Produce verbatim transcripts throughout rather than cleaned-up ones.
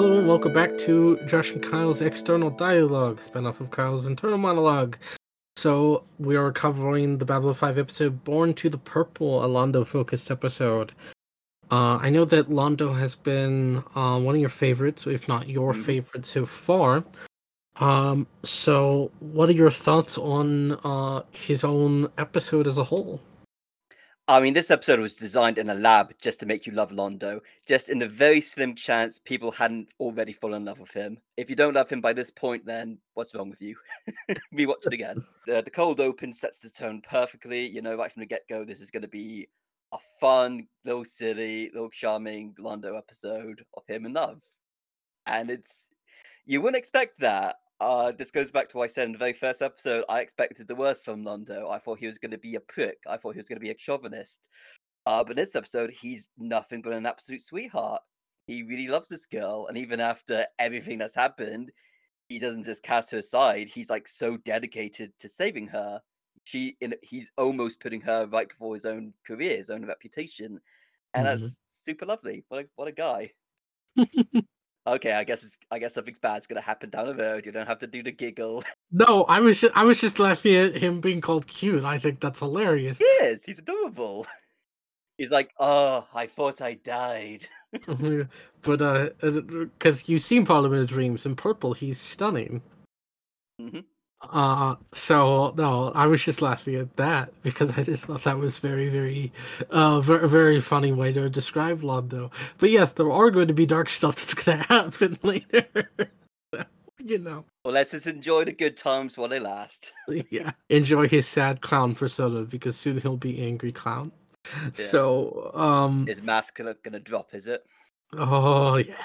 Hello and welcome back to Josh and Kyle's External Dialogue, spinoff of Kyle's Internal Monologue. So, we are covering the Babylon five episode, Born to the Purple, a Londo-focused episode. Uh, I know that Londo has been uh, one of your favorites, if not your mm-hmm. favorite so far. Um, so, what are your thoughts on uh, his own episode as a whole? I mean, this episode was designed in a lab just to make you love Londo, just in the very slim chance people hadn't already fallen in love with him. If you don't love him by this point, then what's wrong with you? Rewatch it again. The, the cold open sets the tone perfectly. You know, right from the get-go, this is going to be a fun, little silly, little charming Londo episode of him in love. And it's... You wouldn't expect that. Uh, this goes back to what I said in the very first episode. I expected the worst from Londo. I thought he was going to be a prick. I thought he was going to be a chauvinist. Uh, but in this episode, he's nothing but an absolute sweetheart. He really loves this girl. And even after everything that's happened, he doesn't just cast her aside. He's like so dedicated to saving her. She, in, he's almost putting her right before his own career, his own reputation. And mm-hmm. that's super lovely. What a, what a guy. Okay, I guess it's, I guess something's bad's gonna happen down the road. You don't have to do the giggle. No, I was just, I was just laughing at him being called cute. I think that's hilarious. He is. He's adorable. He's like, oh, I thought I died. But uh, because you've seen Parliament of Dreams in Purple, he's stunning. Mm-hmm. Uh, so no, I was just laughing at that because I just thought that was very, very, uh, very, very funny way to describe Londo. But yes, there are going to be dark stuff that's going to happen later. You know. Well, let's just enjoy the good times while they last. Yeah, enjoy his sad clown persona because soon he'll be angry clown. Yeah. So, um, his mask gonna, gonna drop, is it? Oh yeah.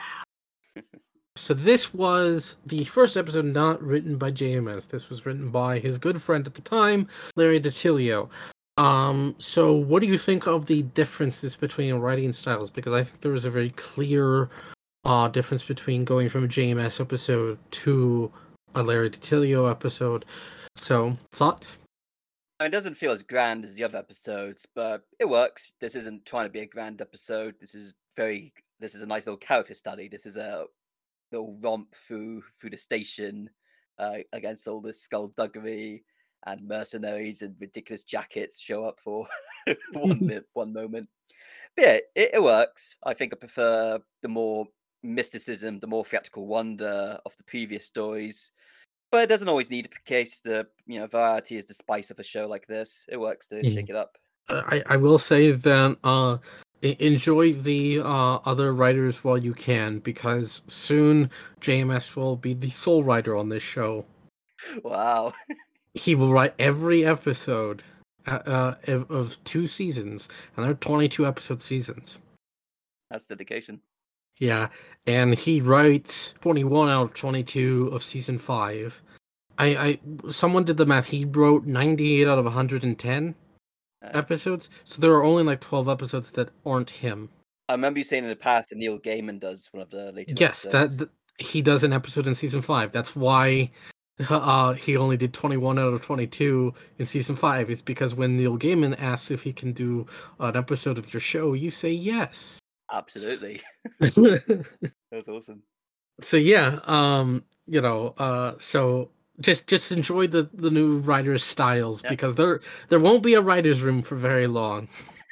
So this was the first episode not written by J M S. This was written by his good friend at the time, Larry DiTillio. Um, so what do you think of the differences between writing styles? Because I think there was a very clear uh, difference between going from a J M S episode to a Larry DiTillio episode. So, thoughts? It doesn't feel as grand as the other episodes, but it works. This isn't trying to be a grand episode. This is very... This is a nice little character study. This is a little romp through through the station uh, against all this skullduggery and mercenaries and ridiculous jackets show up for one bit, one moment. But yeah, it, it works. I think I prefer the more mysticism, the more theatrical wonder of the previous stories. But it doesn't always need to be the case. The you know variety is the spice of a show like this. It works to yeah. shake it up. I, I will say that uh, enjoy the uh, other writers while you can, because soon J M S will be the sole writer on this show. Wow. He will write every episode uh, of, of two seasons, and there are twenty-two episode seasons. That's dedication. Yeah, and he writes twenty-one out of twenty-two of season five. I, I someone did the math. He wrote ninety-eight out of one hundred ten uh, episodes, so there are only like twelve episodes that aren't him. I remember you saying in the past that Neil Gaiman does one of the later yes, episodes. that th- he does an episode in season five. That's why uh, he only did twenty-one out of twenty-two in season five. It's because when Neil Gaiman asks if he can do an episode of your show, you say yes. Absolutely. That's awesome. So yeah, um, you know, uh, so just just enjoy the, the new writers' styles, yep. because there there won't be a writer's room for very long.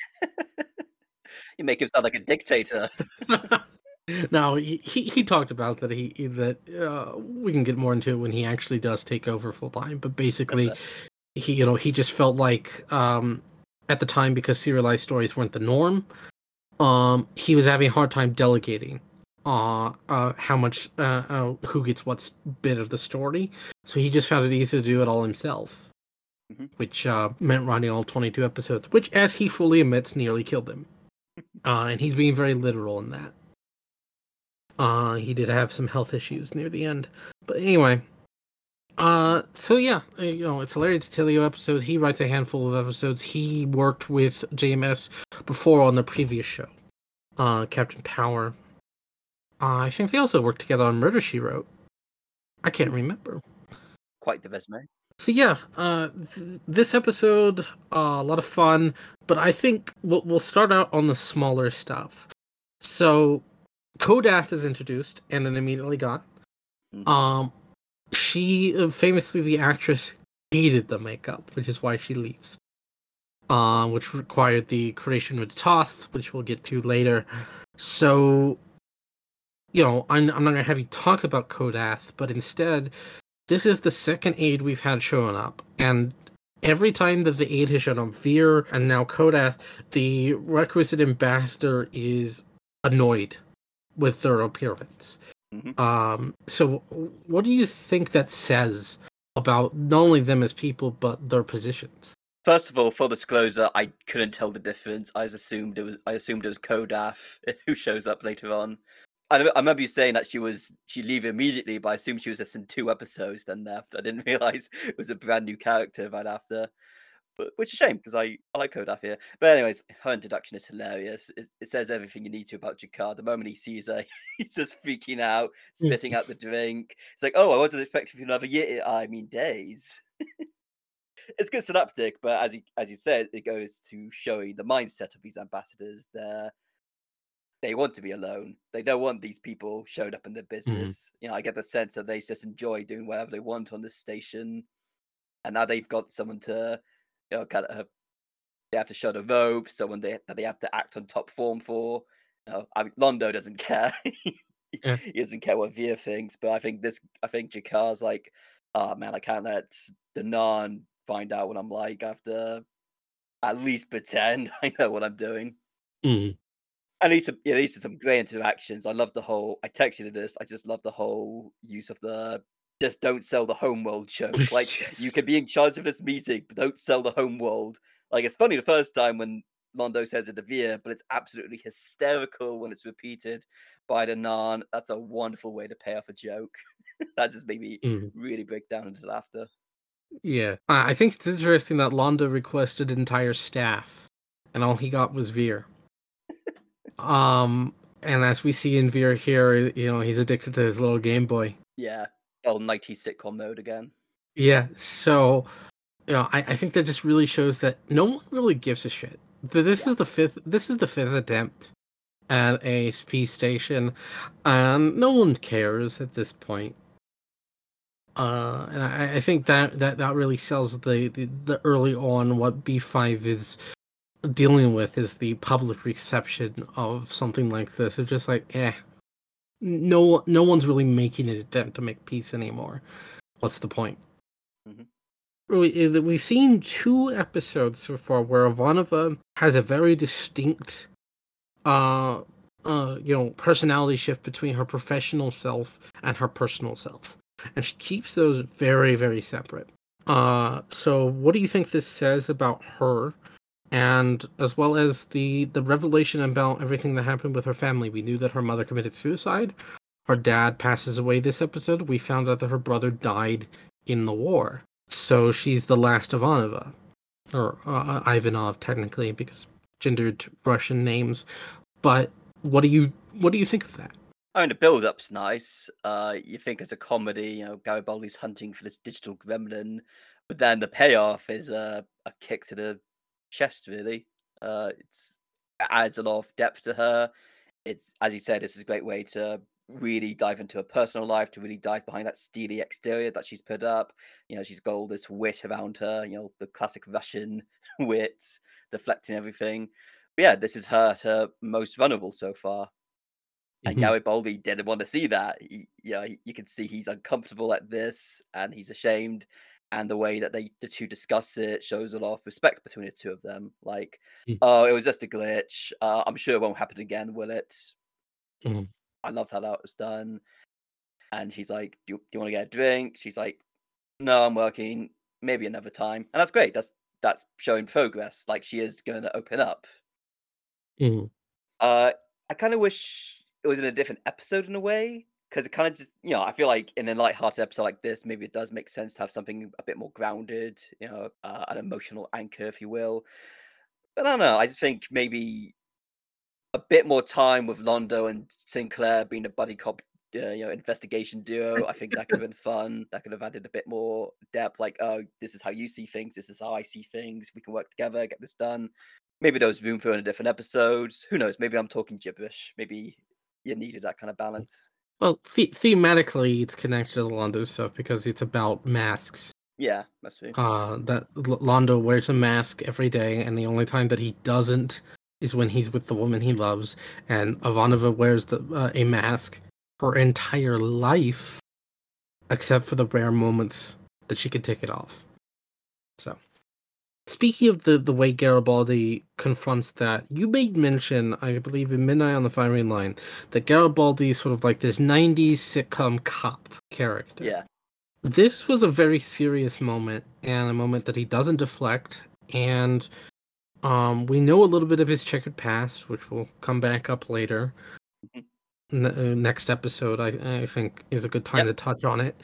You make him sound like a dictator. No, he, he he talked about that he that uh, we can get more into it when he actually does take over full time. But basically, he you know he just felt like um, at the time, because serialized stories weren't the norm. Um, he was having a hard time delegating uh, uh, how much, uh, uh, who gets what bit of the story. So he just found it easier to do it all himself, mm-hmm. which uh, meant writing all twenty-two episodes, which, as he fully admits, nearly killed him. Uh, and he's being very literal in that. Uh, he did have some health issues near the end. But anyway, uh, so yeah, you know, it's a Larry DiTillio episode. He writes a handful of episodes. He worked with J M S before on the previous show, uh, Captain Power. Uh, I think they also worked together on Murder, She Wrote. I can't remember. Quite the resume. So yeah, uh, th- this episode, uh, a lot of fun, but I think we'll, we'll start out on the smaller stuff. So Kodath is introduced and then immediately gone. Mhm. Um, she uh, famously, the actress, hated the makeup, which is why she leaves. Uh, which required the creation of Toth, which we'll get to later. So, you know, I'm, I'm not gonna have you talk about Kodath, but instead, this is the second aide we've had showing up, and every time that the aide has shown up, Veer and now Kodath, the requisite ambassador is annoyed with their appearance. Mhm. Um, so what do you think that says about not only them as people, but their positions? First of all, full disclosure, I couldn't tell the difference. I just assumed it was I assumed it was Kodath who shows up later on. I, I remember you saying that she was she leave immediately, but I assumed she was just in two episodes then left. I didn't realize it was a brand new character right after. But which is a shame because I, I like Kodath here. But anyways, her introduction is hilarious. It, it says everything you need to about Jakar. The moment he sees her, he's just freaking out, spitting out the drink. It's like, oh, I wasn't expecting another year. I mean, days. It's good synaptic, but as you as you said, it goes to showing the mindset of these ambassadors. They they want to be alone. They don't want these people showing up in their Mm-hmm. business. You know, I get the sense that they just enjoy doing whatever they want on this station, and now they've got someone to, you know, kind of they have to show the ropes, someone they that they have to act on top form for. You know, I mean, Londo doesn't care. Yeah. He doesn't care what Veer thinks, but I think this, I think Jakar's like, oh man, I can't let the non find out what I'm like. I have to at least pretend I know what I'm doing. Mm-hmm. At least, at least some great interactions. I love the whole. I texted you this. I just love the whole use of the just don't sell the homeworld joke. Like you Yes. can be in charge of this meeting, but don't sell the homeworld. Like it's funny the first time when Londo says it to Veer, but it's absolutely hysterical when it's repeated by the Nan. That's a wonderful way to pay off a joke. That just made me Mm-hmm. really break down into laughter. Yeah. I I think it's interesting that Londo requested entire staff, and all he got was Veer. Um, and as we see in Veer here, you know, he's addicted to his little Game Boy. Yeah. Oh, nineties sitcom mode again. Yeah, so you know, I, I think that just really shows that no one really gives a shit. Th- This Yeah. is the fifth. This is the fifth attempt at a space station, and no one cares at this point. Uh, and I, I think that, that that really sells the, the the early on what B five is dealing with is the public reception of something like this. It's just like, eh, no no one's really making an attempt to make peace anymore. What's the point? Mhm. Really, uh, we've seen two episodes so far where Ivanova has a very distinct, uh, uh, you know, personality shift between her professional self and her personal self, and she keeps those very, very separate. Uh, so what do you think this says about her, and as well as the the revelation about everything that happened with her family? We knew that her mother committed suicide. Her dad passes away this episode. We found out that her brother died in the war. So she's the last Ivanova, or uh, Ivanov technically, because gendered Russian names. But what do you what do you think of that? I mean, the build-up's nice. Uh, you think it's a comedy, you know, Garibaldi's hunting for this digital gremlin, but then the payoff is a a kick to the chest, really. Uh, it's it adds a lot of depth to her. It's as you said, this is a great way to really dive into her personal life, to really dive behind that steely exterior that she's put up. You know, she's got all this wit around her, you know, the classic Russian wit, deflecting everything. But yeah, this is her at her most vulnerable so far. And Hmm. Garibaldi didn't want to see that. He, yeah, he, you can see he's uncomfortable at this, and he's ashamed. And the way that they the two discuss it shows a lot of respect between the two of them. Like, oh, it was just a glitch. Uh, I'm sure it won't happen again, will it? Hmm. I loved how that was done. And he's like, "Do you, do you want to get a drink?" She's like, "No, I'm working. Maybe another time." And that's great. That's that's showing progress. Like she is going to open up. Hmm. Uh, I kind of wish it was in a different episode in a way, because it kind of just, you know, I feel like in a light-hearted episode like this, maybe it does make sense to have something a bit more grounded, you know, uh, an emotional anchor, if you will. But I don't know. I just think maybe a bit more time with Londo and Sinclair being a buddy cop, uh, you know, investigation duo. I think that could have been fun. That could have added a bit more depth. Like, oh, this is how you see things. This is how I see things. We can work together, get this done. Maybe there was room for it in different episodes. Who knows? Maybe I'm talking gibberish. Maybe, you needed that kind of balance. Well, the- thematically, it's connected to the Londo stuff because it's about masks. Yeah, that's true. Uh, that L- Londo wears a mask every day, and the only time that he doesn't is when he's with the woman he loves. And Ivanova wears the uh, a mask her entire life, except for the rare moments that she could take it off. So, speaking of the the way Garibaldi confronts that, you made mention, I believe, in Midnight on the Firing Line, that Garibaldi is sort of like this nineties sitcom cop character. Yeah. This was a very serious moment, and a moment that he doesn't deflect, and um, we know a little bit of his checkered past, which will come back up later. Mhm. N- uh, next episode, I, I think, is a good time Yep. to touch on it.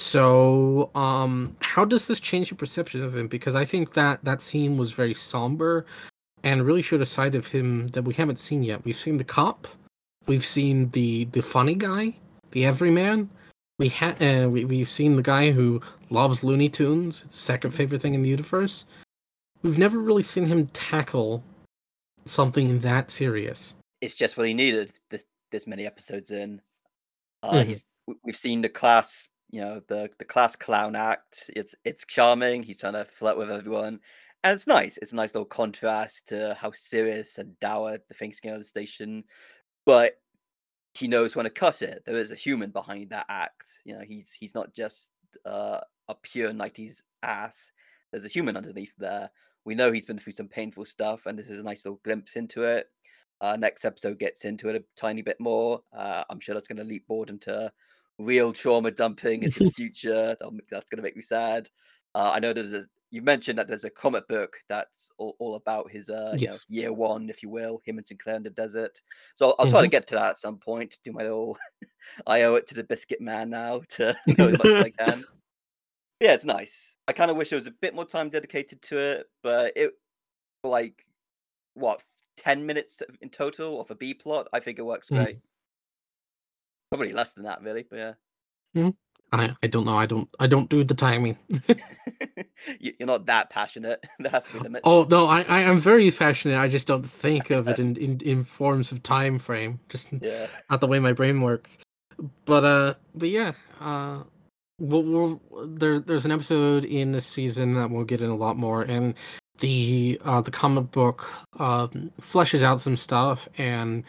So, um, how does this change your perception of him? Because I think that that scene was very somber and really showed a side of him that we haven't seen yet. We've seen the cop, we've seen the the funny guy, the everyman. We had uh, we we've seen the guy who loves Looney Tunes, second Mhm. favorite thing in the universe. We've never really seen him tackle something that serious. It's just what he needed this this many episodes in. Uh, Mhm. he's w- we've seen the class, you know, the the class clown act. It's it's charming. He's trying to flirt with everyone, and it's nice. It's a nice little contrast to how serious and dour the things get on the station. But he knows when to cut it. There is a human behind that act. You know, he's he's not just uh, a pure nineties ass. There's a human underneath there. We know he's been through some painful stuff, and this is a nice little glimpse into it. Uh, next episode gets into it a tiny bit more. Uh, I'm sure that's going to leap forward into real trauma dumping into the future. That'll, that's going to make me sad. Uh, I know there's a, you mentioned that there's a comic book that's all, all about his, uh, you know, Yes. year one, if you will, him and Sinclair in the desert. So I'll, I'll try to Mhm. get to that at some point. Do my little, I owe it to the Biscuit Man now to know as much as I can. Yeah, it's nice. I kind of wish there was a bit more time dedicated to it, but it like what ten minutes in total of a B plot. I think it works great. Mhm. Probably less than that, really. But yeah, Mhm. I I don't know. I don't I don't do the timing. You- you're not that passionate. There has to be Oh limits. no, I, I am very passionate. I just don't think of it in, in, in forms of time frame. Just Yeah. not the way my brain works. But uh, but yeah, uh, we'll, we'll there there's an episode in this season that we'll get in a lot more, and the uh the comic book um fleshes out some stuff, and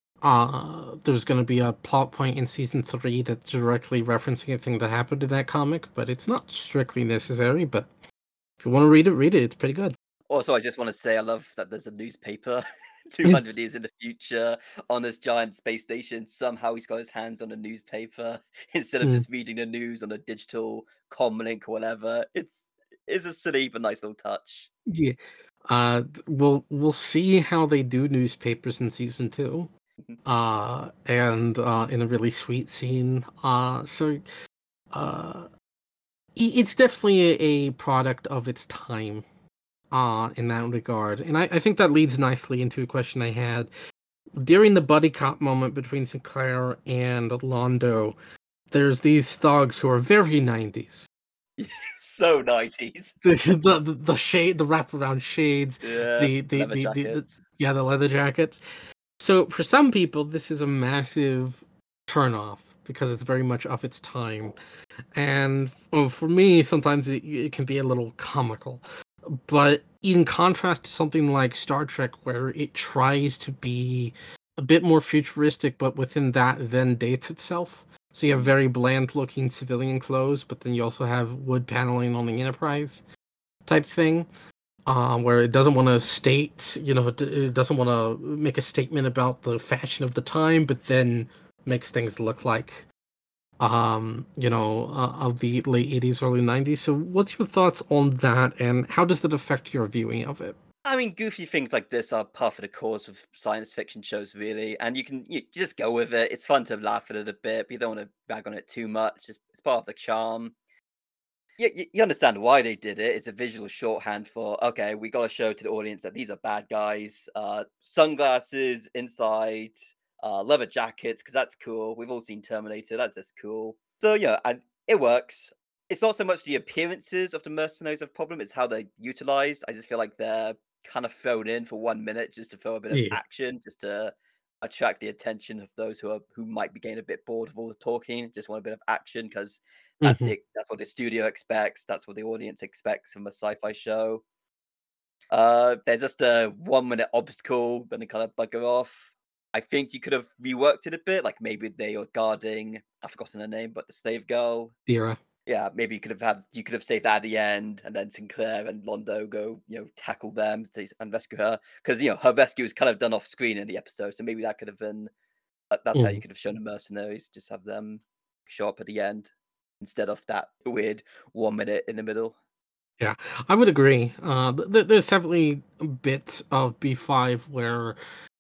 uh there's going to be a plot point in season three that's directly referencing a thing that happened in that comic, but it's not strictly necessary. But if you want to read it, read it. It's pretty good. Also, I just want to say I love that there's a newspaper two hundred years in the future on this giant space station. Somehow he's got his hands on a newspaper instead of Mm. just reading the news on a digital comm link or whatever. It's it's a silly but nice little touch. Yeah. Uh, th- we'll we'll see how they do newspapers in season two. Uh, and uh, in a really sweet scene. Uh, so uh, i- it's definitely a, a product of its time. Uh, in that regard, and I, I think that leads nicely into a question I had during the buddy cop moment between Sinclair and Londo. There's these thugs who are very nineties. So nineties. The, the the the shade, the wraparound shades, Yeah, the the, leather the the the jackets. yeah, the leather jackets. So for some people, this is a massive turnoff because it's very much of its time, and well, for me, sometimes it, it can be a little comical. But in contrast to something like Star Trek, where it tries to be a bit more futuristic, but within that then dates itself. So you have Mm. very bland looking civilian clothes, but then you also have wood paneling on the Enterprise type thing, um, where it doesn't want to state, you know, it, it doesn't want to make a statement about the fashion of the time, but then makes things look like, um, you know, uh, of the late eighties, early nineties. So, what's your thoughts on that, and how does that affect your viewing of it? I mean, goofy things like this are par for the course of science fiction shows, really, and you can you just go with it. It's fun to laugh at it a bit, but you don't want to rag on it too much. It's, it's part of the charm. You, you, you understand why they did it. It's a visual shorthand for okay, we got to show to the audience that these are bad guys. Uh, sunglasses inside, uh, leather jackets because that's cool. We've all seen Terminator. That's just cool. So yeah, and it works. It's not so much the appearances of the mercenaries of problem; it's how they're utilized. I just feel like they're kind of thrown in for one minute just to throw a bit of Yeah. action, just to attract the attention of those who are who might be getting a bit bored of all the talking, just want a bit of action because that's Hmm. the that's what the studio expects, that's what the audience expects from a sci-fi show. Uh, there's just a one minute obstacle, then they kind of bugger off. I think you could have reworked it a bit, like maybe they are guarding, I've forgotten her name, but the slave girl. Dira. Yeah, maybe you could have had you could have saved that at the end, and then Sinclair and Londo go, you know, tackle them to, and rescue her. Because you know her rescue is kind of done off screen in the episode, so maybe that could have been uh, that's how you Mhm. could have shown the mercenaries. Just have them show up at the end instead of that weird one minute in the middle. Yeah, I would agree. Uh, th- th- there's definitely bits of B five where,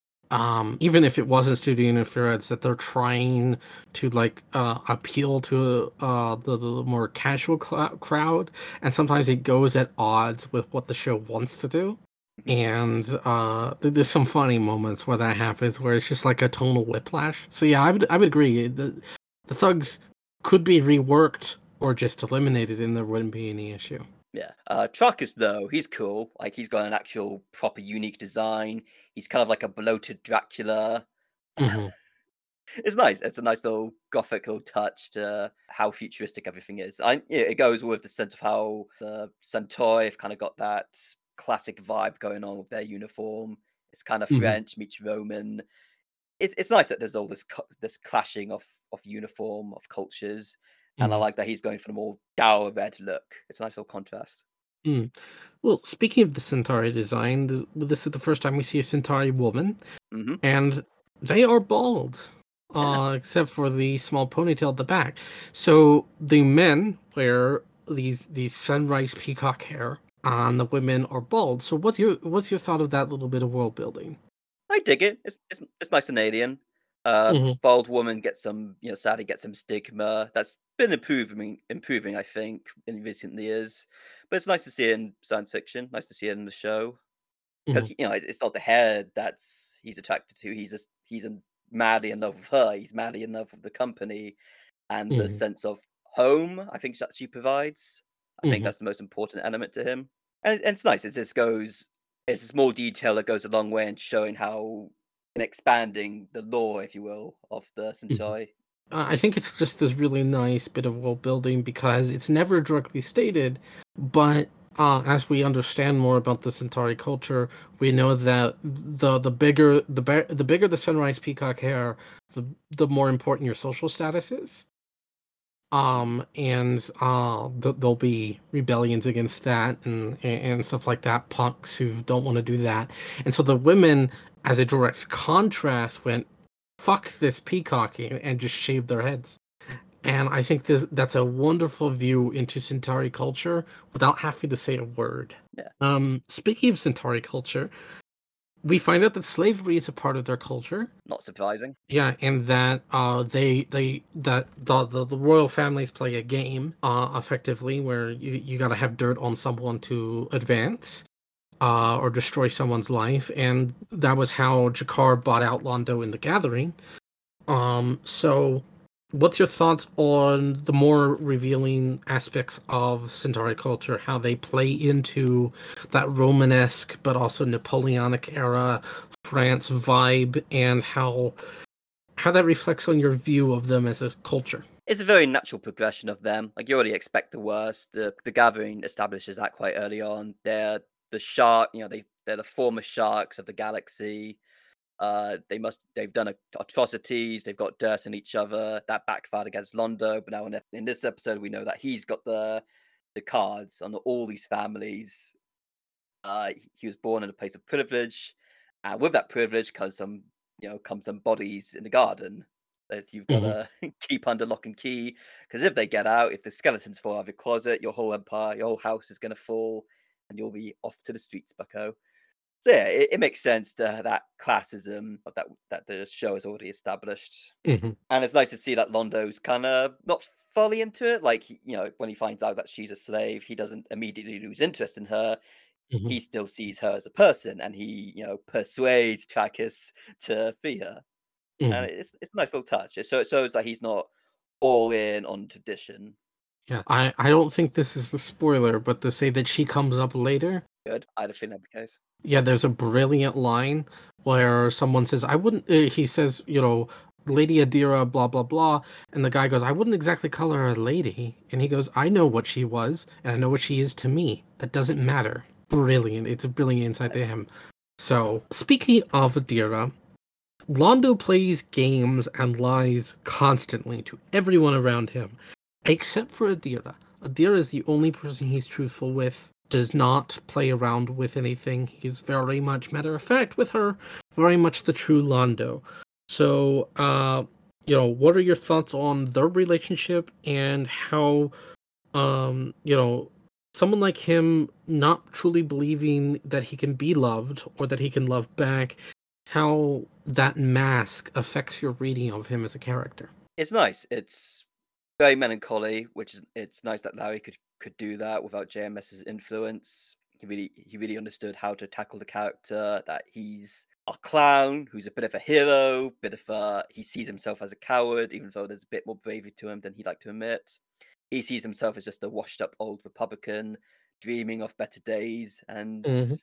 um, even if it wasn't studio interference, that they're trying to like uh, appeal to uh, the, the more casual cl- crowd, and sometimes it goes at odds with what the show wants to do. Mhm. And uh, th- there's some funny moments where that happens, where it's just like a tonal whiplash. So yeah, I would I would agree. The the thugs could be reworked or just eliminated, and there wouldn't be any issue. Yeah. Uh, Truckus, though, he's cool. Like, he's got an actual proper unique design. He's kind of like a bloated Dracula. Hmm. It's nice. It's a nice little gothic little touch to how futuristic everything is. I yeah, it goes with the sense of how the Centauri have kind of got that classic vibe going on with their uniform. It's kind of Hmm. French meets Roman. It's it's nice that there's all this co- this clashing of of uniform of cultures, and I Hmm. like that he's going for the more dour red look. It's a nice little contrast. Mm. Well, speaking of the Centauri design, th- this is the first time we see a Centauri woman, Hmm. and they are bald, Yeah. uh, except for the small ponytail at the back. So the men wear these these sunrise peacock hair, and the women are bald. So what's your what's your thought of that little bit of world building? I dig it. It's it's it's nice and alien. Uh, Hmm. bald woman gets some, you know, sadly gets some stigma. That's been improving, improving, I think, in recent years. But it's nice to see it in science fiction. Nice to see it in the show Hmm. because you know it's not the hair that's he's attracted to. He's just he's in, madly in love with her. He's madly in love with the company and the Hmm. sense of home. I think that she provides. I think Hmm. that's the most important element to him. And, and it's nice. It just goes. It's a small detail that goes a long way in showing how in expanding the lore, if you will, of the Centauri. Uh, I think it's just this really nice bit of world building because it's never directly stated, but uh, as we understand more about the Centauri culture, we know that the the bigger the be- the bigger the sunrise peacock hair, the the more important your social status is. Mhm. Um, and uh, th- there'll be rebellions against that and and stuff like that. Punks who don't want to do that, and so the women, as a direct contrast, went fuck this peacocking and just shaved their heads. And I think this that's a wonderful view into Centauri culture without having to say a word. Yeah, Um, speaking of Centauri culture, we find out that slavery is a part of their culture. not surprising. Yeah, and that uh, they they that the, the the royal families play a game, uh, effectively, where you you got to have dirt on someone to advance, uh, or destroy someone's life, and that was how Jakar bought out Londo in the Gathering. Um, so what's your thoughts on the more revealing aspects of Centauri culture, how they play into that Romanesque but also Napoleonic era France vibe, and how how that reflects on your view of them as a culture? It's a very natural progression of them. Like you already expect the worst. The the gathering establishes that quite early on. They're the shark, you know, they they're the former sharks of the galaxy. Uh, they must they've done a- atrocities. They've got dirt on each other. That backfired against Londo. But now in, the- in this episode, we know that he's got the the cards on all these families. Uh, he he was born in a place of privilege, and with that privilege comes some, you know, comes some bodies in the garden that you've got Hmm. to keep under lock and key. Because if they get out, if the skeletons fall out of your closet, your whole empire, your whole house is going to fall, and you'll be off to the streets, Bucko. So yeah, it, it makes sense to that classism of that that the show has already established, Hmm. and it's nice to see that Londo's kind of not fully into it. Like he- you know, when he finds out that she's a slave, he doesn't immediately lose interest in her. Hmm. He still sees her as a person, and he you know persuades Trachis to free her, Hmm. and it's it's a nice little touch. So it shows that he's not all in on tradition. Yeah, I I don't think this is a spoiler, but to say that she comes up later. Good, I had a feeling that'd be the case. Yeah, there's a brilliant line where someone says, I wouldn't, uh, he says, you know, Lady Adira, blah, blah, blah. And the guy goes, I wouldn't exactly call her a lady. And he goes, I know what she was, and I know what she is to me. That doesn't matter. Brilliant. It's a brilliant insight to him. So, speaking of Adira, Londo plays games and lies constantly to everyone around him, except for Adira. Adira is the only person he's truthful with, does not play around with anything. He's very much matter of fact with her, very much the true Londo. So, uh, you know, what are your thoughts on their relationship and how, um, you know, someone like him not truly believing that he can be loved or that he can love back, how that mask affects your reading of him as a character? It's nice. It's very melancholy, which is it's nice that Larry could could do that without JMS's influence. He really he really understood how to tackle the character, that he's a clown who's a bit of a hero, bit of a he sees himself as a coward, even though there's a bit more bravery to him than he'd like to admit. He sees himself as just a washed up old Republican, dreaming of better days, and Mm-hmm.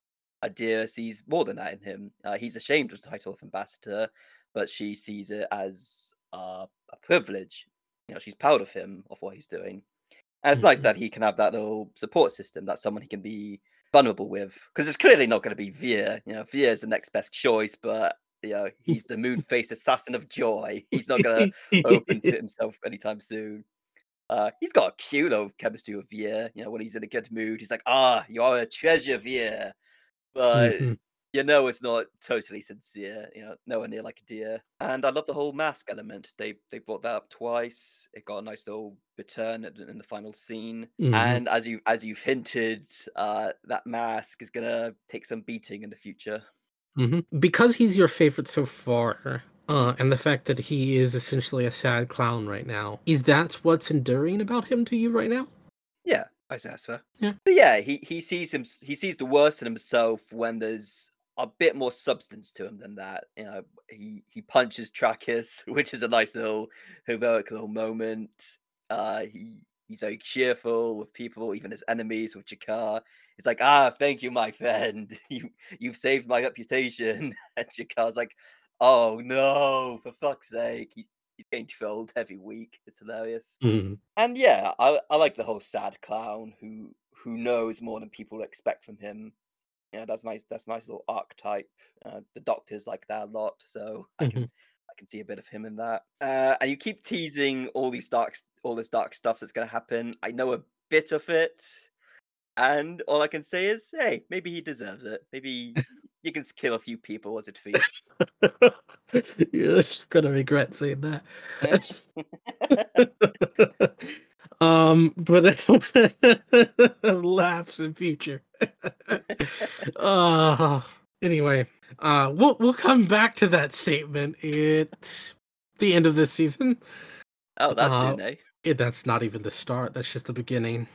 Adira sees more than that in him. Uh, he's ashamed of the title of ambassador, but she sees it as uh, a privilege. You know, she's proud of him, of what he's doing. And it's nice Mm-hmm. that he can have that little support system, that someone he can be vulnerable with. Because it's clearly not going to be Veer. You know, Veer is the next best choice, but you know, he's the moon-faced assassin of joy. He's not going to open to himself anytime soon. Uh, he's got a cute little chemistry with Veer. You know, when he's in a good mood, he's like, "Ah, you are a treasure, Veer." But Mm-hmm. you know it's not totally sincere, you know, nowhere near like a deer. And I love the whole mask element. They they brought that up twice. It got a nice little return in in the final scene. Mm-hmm. And as you as you've hinted, uh, that mask is gonna take some beating in the future. Mm-hmm. Because he's your favorite so far, uh, and the fact that he is essentially a sad clown right now, is that what's enduring about him to you right now? Yeah, I say that's fair. Yeah. But yeah, he he sees him he sees the worst in himself when there's a bit more substance to him than that. You know, he he punches Trachis, which is a nice little heroic little moment. Uh, he he's very cheerful with people, even his enemies with Jakar. He's like, ah, thank you, my friend. You you've saved my reputation. And Jakar's like, oh no, for fuck's sake. He, he's getting trolled every week. It's hilarious. Mm-hmm. And yeah, I I like the whole sad clown who who knows more than people expect from him. Yeah, that's nice. That's a nice little archetype. Uh, the Doctor's like that a lot, so I can Mm-hmm. I can see a bit of him in that. Uh, and you keep teasing all these dark, s- all this dark stuff that's going to happen. I know a bit of it, and all I can say is, hey, maybe he deserves it. Maybe you can s- kill a few people as a treat. You're gonna regret saying that. Eh? um, but laughs in future. uh anyway, uh, we'll we'll come back to that statement at the end of this season. Oh, that's Uh, soon, eh? it, that's not even the start. That's just the beginning.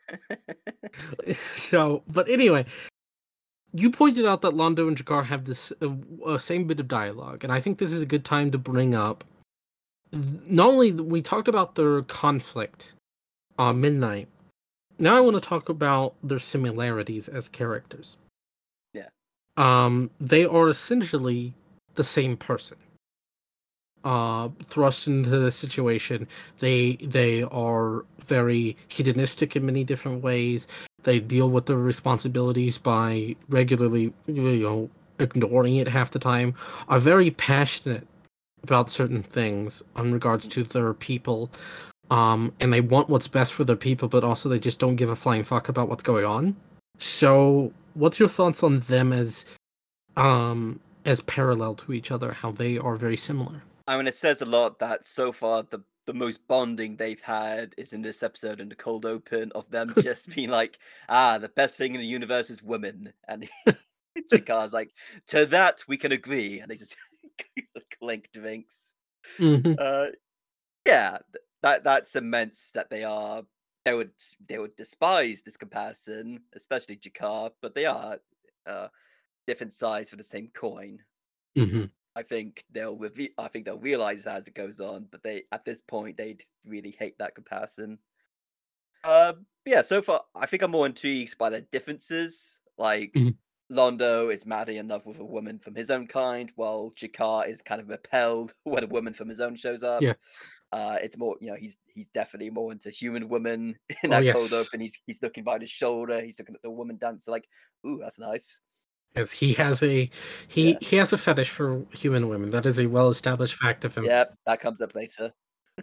So, but anyway, you pointed out that Londo and Jakar have this uh, uh, same bit of dialogue, and I think this is a good time to bring up. Not only we talked about their conflict on Midnight. Now I want to talk about their similarities as characters. Yeah. Um, they are essentially the same person. Uh, thrust into the situation. They they are very hedonistic in many different ways. They deal with their responsibilities by regularly, you know, ignoring it half the time. Are very passionate about certain things in regards to their people. Um, and they want what's best for their people, but also they just don't give a flying fuck about what's going on. So, what's your thoughts on them as um as parallel to each other? How they are very similar. I mean, it says a lot that so far the the most bonding they've had is in this episode in the cold open of them just being like, ah, the best thing in the universe is women. And Chikar's like, to that we can agree. And they just clink drinks. hmm Uh, yeah, th- that that cements that they are they would they would despise this comparison, especially Jakar, but they are uh different sides for the same coin. hmm I think they'll reve- I think they'll realize as it goes on, but they at this point they'd really hate that comparison. Uh, yeah, so far I think I'm more intrigued by their differences. Like hmm Londo is madly in love with a woman from his own kind, while Jakar is kind of repelled when a woman from his own shows up. Yeah. Uh, it's more, you know, he's he's definitely more into human women in Oh that cold yes. open. He's he's looking behind his shoulder. He's looking at the woman dancer, like, ooh, that's nice. Yes, he has a he Yeah, he has a fetish for human women. That is a well established fact of him. yeah, that comes up later.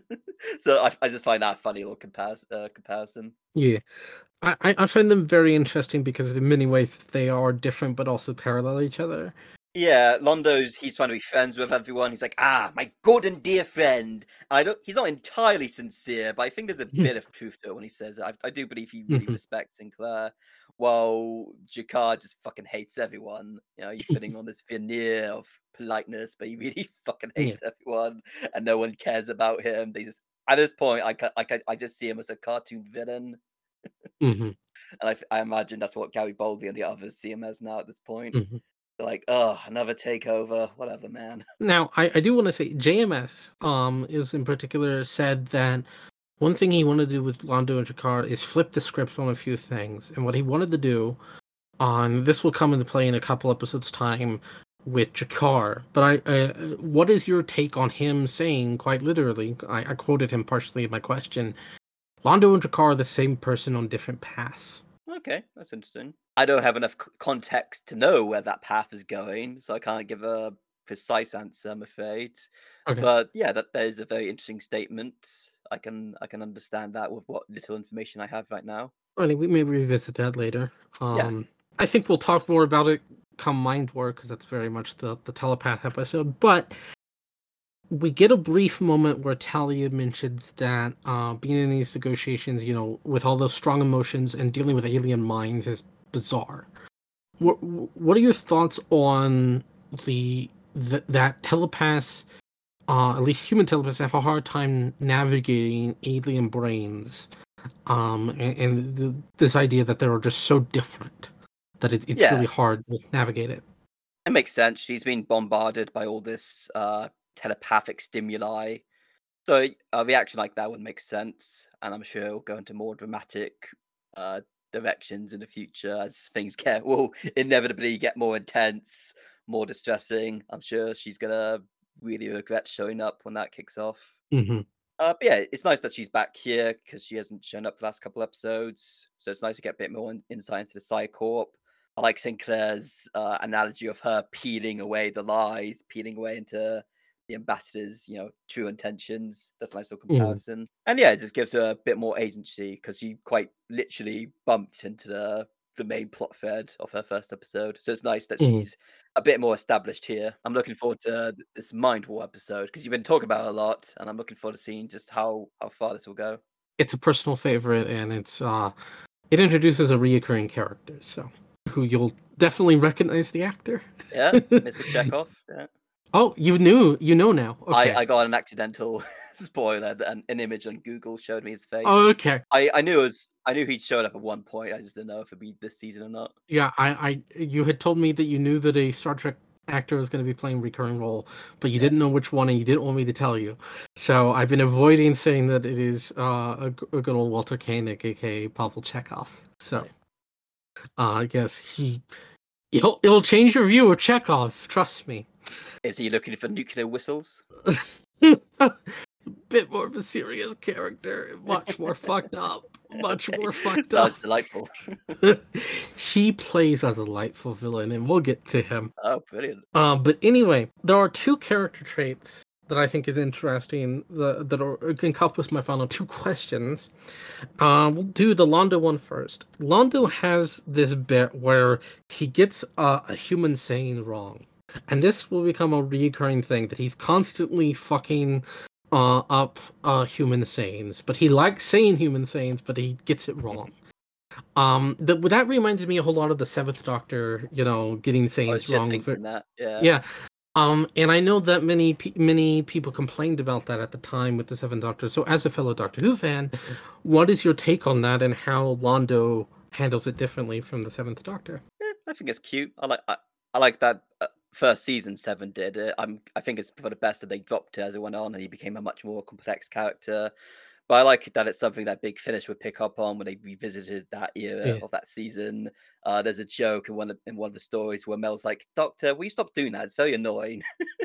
So I, I just find that a funny little comparis- uh, comparison. Yeah. I, I I find them very interesting because in many ways they are different but also parallel each other. Yeah, Londo's he's trying to be friends with everyone. He's like, ah, my good and dear friend. I don't. He's not entirely sincere, but I think there's a bit of truth to it when he says it. I, I do believe he really Mhm. respects Sinclair, while Jakar just fucking hates everyone. You know, he's putting on this veneer of politeness, but he really fucking Yeah. hates everyone, and no one cares about him. They just at this point, I ca- I ca- I just see him as a cartoon villain, Mhm. and I, f- I imagine that's what Gary Baldy and the others see him as now at this point. Mhm. They're like, oh, another takeover, whatever, man. Now, I, I do want to say J M S um is in particular said that one thing he wanted to do with Londo and Jakar is flip the script on a few things, and what he wanted to do on this will come into play in a couple episodes time with Jakar. But I, uh, what is your take on him saying quite literally? I, I quoted him partially in my question. Londo and Jakar are the same person on different paths. Okay, that's interesting. I don't have enough c- context to know where that path is going, so I can't give a precise answer, I'm afraid. Okay. But yeah, that that is a very interesting statement. I can I can understand that with what little information I have right now. Well, we may revisit that later. Yeah, Um, I think we'll talk more about it come Mind War because that's very much the the telepath episode. But we get a brief moment where Talia mentions that uh, being in these negotiations, you know, with all those strong emotions and dealing with alien minds is bizarre. What What are your thoughts on the, the that telepaths, uh, at least human telepaths, have a hard time navigating alien brains, um, and, and the, this idea that they're just so different that it, it's yeah, really hard to navigate it. it makes sense. She's been bombarded by all this uh, telepathic stimuli, so a reaction like that would make sense, and I'm sure it'll go into more dramatic uh, directions in the future as things get will inevitably get more intense, more distressing. I'm sure she's gonna really regret showing up when that kicks off. Hmm. Uh, but yeah, it's nice that she's back here because she hasn't shown up the last couple episodes. So it's nice to get a bit more in- insight into the Psycorp. I like Sinclair's uh, analogy of her peeling away the lies, peeling away into the ambassador's, you know, true intentions. That's a nice little Hmm. comparison. And yeah, it just gives her a bit more agency because she quite literally bumped into the the main plot thread of her first episode. So it's nice that Hmm. she's a bit more established here. I'm looking forward to th- this Mind War episode because you've been talking about it a lot, and I'm looking forward to seeing just how how far this will go. It's a personal favorite, and it's uh, it introduces a reoccurring character, so who you'll definitely recognize the actor. Yeah, mister Chekhov. Yeah, Oh, you knew, you know now. I Okay. I got an accidental spoiler that an, an image on Google showed me his Oh, face. okay. I I knew it was I knew he'd showed up at one point. I just didn't know if it'd be this season or not. Yeah, I, I, you had told me that you knew that a Star Trek actor was going to be playing a recurring role, but you Yeah, didn't know which one, and you didn't want me to tell you. So I've been avoiding saying that it is uh, a, g- a good old Walter Koenig, aka Pavel Chekhov. So, nice. uh, I guess he, it'll, it'll change your view of Chekhov. Trust me. Is he looking for nuclear whistles? Bit more of a serious character, much more fucked up, much Okay, more fucked up. sounds delightful. He plays a delightful villain, and we'll get to him. Oh, brilliant. Um, but anyway, there are two character traits that I think is interesting that, that are, encompass my final two questions. Uh, we'll do the Londo one first. Londo has this bit where he gets uh, a human saying wrong. And this will become a recurring thing that he's constantly fucking uh, up uh, human sayings. But he likes saying human sayings, but he gets it wrong. Um, the, that reminded me a whole lot of the Seventh Doctor, you know, getting I was sayings just wrong. For, thinking that. Yeah. yeah, um, and I know that many pe- many people complained about that at the time with the Seventh Doctor. So, as a fellow Doctor Who fan, what is your take on that and how Londo handles it differently from the Seventh Doctor? Eh, I think it's cute. I like I, I like that uh, first season Seven did. Uh, I'm I think it's for the best that they dropped it as it went on, and he became a much more complex character. But I like that it's something that Big Finish would pick up on when they revisited that era Yeah. of that season. Uh, there's a joke in one of in one of the stories where Mel's like, "Doctor, will you stop doing that? It's very annoying."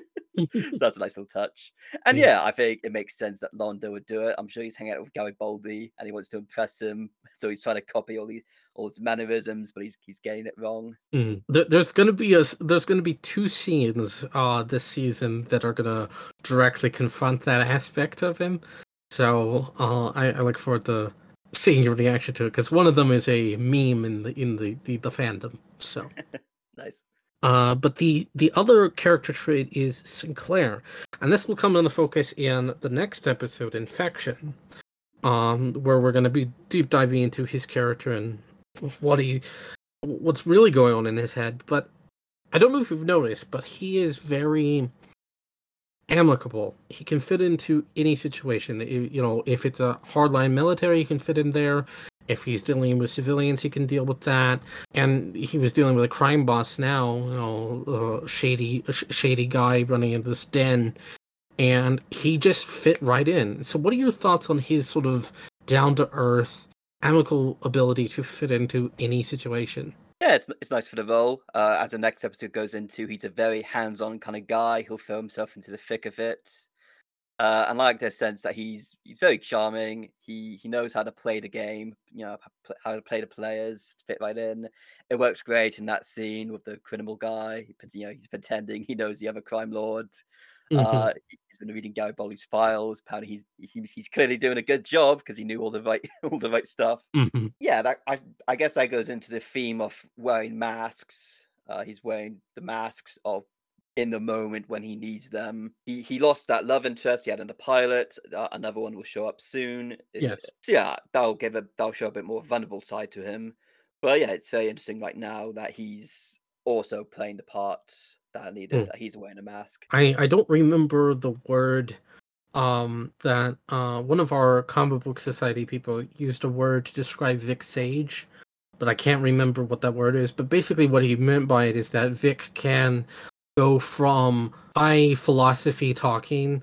So that's a nice little touch. And Yeah. yeah, I think it makes sense that Londo would do it. I'm sure he's hanging out with Garibaldi and he wants to impress him, so he's trying to copy all these all his mannerisms, but he's he's getting it wrong. Mm. There, there's gonna be a s- there's gonna be two scenes uh this season that are gonna directly confront that aspect of him. So uh, I, I look forward to seeing your reaction to it because one of them is a meme in the in the the, the fandom. So. Nice. Uh, but the the other character trait is Sinclair, and this will come into focus in the next episode, Infection, um, where we're going to be deep diving into his character and what he, what's really going on in his head. But I don't know if you've noticed, but he is very amicable. He can fit into any situation. You know, if it's a hardline military, he can fit in there. If he's dealing with civilians, he can deal with that. And he was dealing with a crime boss now, you know, a shady, a sh- shady guy running into this den, and he just fit right in. So, what are your thoughts on his sort of down to earth, amicable ability to fit into any situation? Yeah, it's it's nice for the role. Uh, as the next episode goes into, he's a very hands-on kind of guy. He'll throw himself into the thick of it. Uh, and I like the sense that he's he's very charming. He he knows how to play the game. You know h- how to play the players. Fit right in. It works great in that scene with the criminal guy. He, pret- you know, he's pretending he knows the other crime lord. Hmm. Uh, he- he's been reading Garibaldi's files. Apparently, he's he's he's clearly doing a good job because he knew all the right all the right stuff. Hmm. Yeah, that I I guess that goes into the theme of wearing masks. Uh, he's wearing the masks of in the moment when he needs them. He he lost that love interest he had in the pilot. Uh, another one will show up soon. Uh, Yes. So yeah, that'll give a that'll show a bit more vulnerable side to him. But yeah, it's very interesting right now that he's also playing the part that I needed. Mm. That he's wearing a mask. I I don't remember the word um that uh one of our comic book society people used a word to describe Vic Sage, but I can't remember what that word is. But basically what he meant by it is that Vic can go from high philosophy talking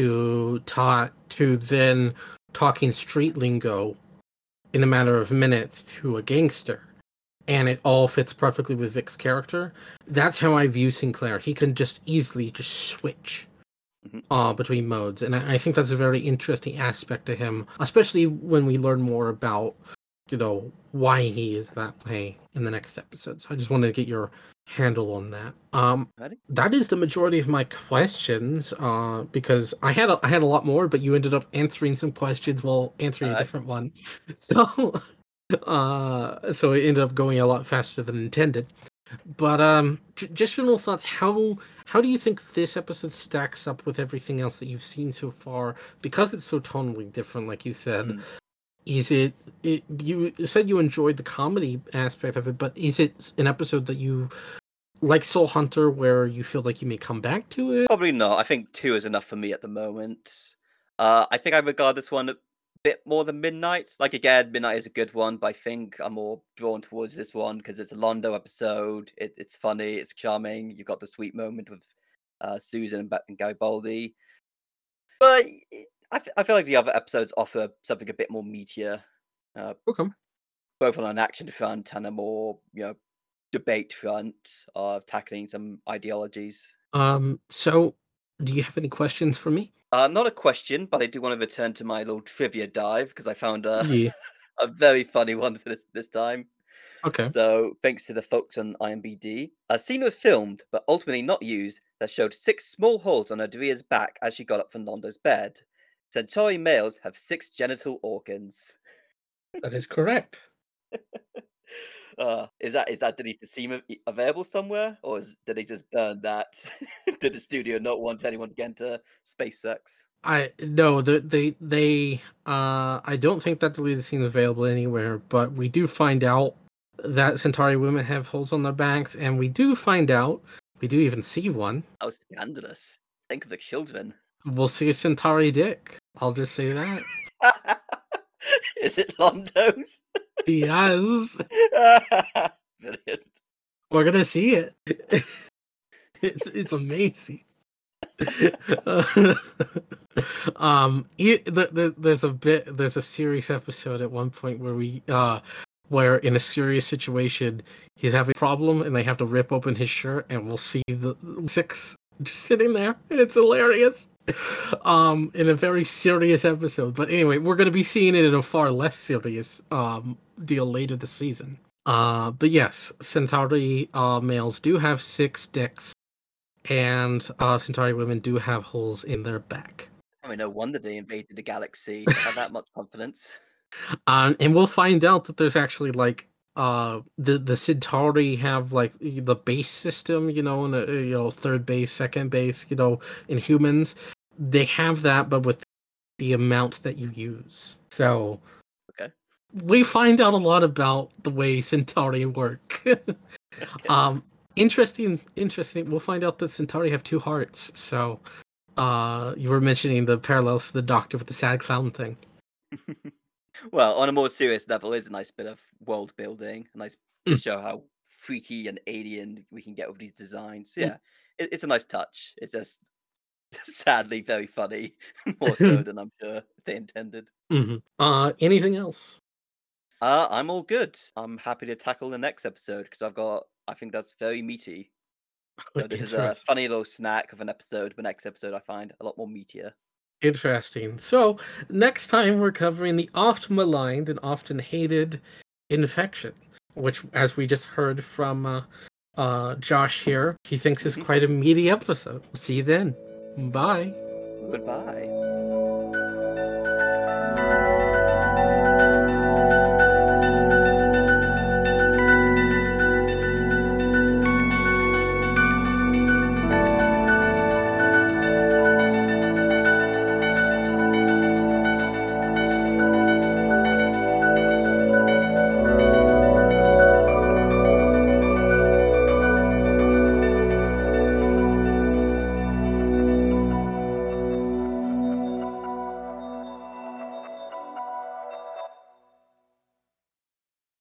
to ta- to then talking street lingo in a matter of minutes to a gangster. And it all fits perfectly with Vic's character. That's how I view Sinclair. He can just easily just switch Mhm. uh, between modes. And I, I think that's a very interesting aspect to him, especially when we learn more about, you know, why he is that way in the next episode. So I just wanted to get your handle on that. Um, Ready? that is the majority of my questions, uh, because I had a, I had a lot more, but you ended up answering some questions while answering All a right. different one. So, uh, so it ended up going a lot faster than intended. But um, j- just general thoughts. How how do you think this episode stacks up with everything else that you've seen so far? Because it's so tonally different, like you said. Mm. Is it, it? You said you enjoyed the comedy aspect of it, but is it an episode that you like Soul Hunter, where you feel like you may come back to it? Probably not. I think two is enough for me at the moment. Uh, I think I regard this one a bit more than Midnight. Like again, Midnight is a good one, but I think I'm more drawn towards this one because it's a Londo episode. It, it's funny, it's charming. You've got the sweet moment with uh, Susan and, Ba- and Garibaldi. But it- I, f- I feel like the other episodes offer something a bit more meatier, uh, Okay. both on an action front and a more you know debate front of tackling some ideologies. Um. So, do you have any questions for me? Uh, not a question, but I do want to return to my little trivia dive because I found a Yeah. a very funny one for this this time. Okay. So, thanks to the folks on IMDb, a scene was filmed but ultimately not used that showed six small holes on Adria's back as she got up from Londo's bed. Centauri males have six genital organs. That is correct. Uh, is that is that did he seem av- available somewhere, or is, did they just burn that? Did the studio not want anyone to get into space sex? I no, the they they uh I don't think that deleted scene is available anywhere, but we do find out that Centauri women have holes on their backs, and we do find out we do even see one. How scandalous! Think of the children. We'll see a Centauri dick. I'll just say that. Is it Londo's? Yes, Brilliant. we're gonna see it. It's it's amazing. um, he, the, the, there's a bit, there's a serious episode at one point where we, uh, where in a serious situation he's having a problem and they have to rip open his shirt and we'll see the six just sitting there and it's hilarious. Um, in a very serious episode, but anyway, we're gonna be seeing it in a far less serious um deal later this season. Uh, but yes, Centauri uh males do have six dicks. And uh, Centauri women do have holes in their back. I mean, no wonder they invaded the galaxy. They have that much confidence. Um, and we'll find out that there's actually like uh the the Centauri have like the base system, you know, and uh, you know third base, second base, you know, in humans they have that, but with the amount that you use. So okay, we find out a lot about the way Centauri work. okay. Um. Interesting, interesting. We'll find out that Centauri have two hearts. So, uh, you were mentioning the parallels to the Doctor with the sad clown thing. well, on a more serious level, it's a nice bit of world building, a nice to mm. show how freaky and alien we can get with these designs. Yeah, mm. it, it's a nice touch. It's just sadly very funny, more so than I'm sure they intended. Mm-hmm. Uh, anything else? Uh, I'm all good. I'm happy to tackle the next episode because I've got. I think that's very meaty. So this is a funny little snack of an episode, but next episode I find a lot more meatier. Interesting. So next time we're covering the oft maligned and often hated infection, which, as we just heard from uh, uh, Josh here, he thinks is quite a meaty episode. We'll see you then. Bye. Goodbye.